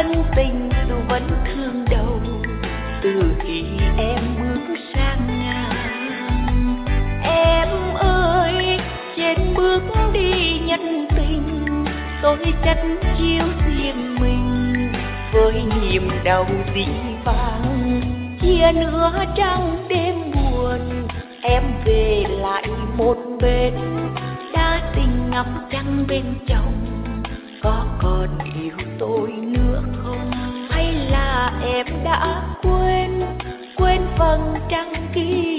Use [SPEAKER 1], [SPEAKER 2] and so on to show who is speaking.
[SPEAKER 1] ân tình dù vẫn thương đầu, từ khi em bước sang ngang. Em ơi, trên bước đi nhân tình, tôi chất chiếu riêng mình với niềm đau dĩ vãng. Chia nửa trăng đêm buồn, em về lại một bên, đã tình ngắm trăng bên chồng. Có còn yêu tôi nữa không, hay là em đã quên phần trăng kia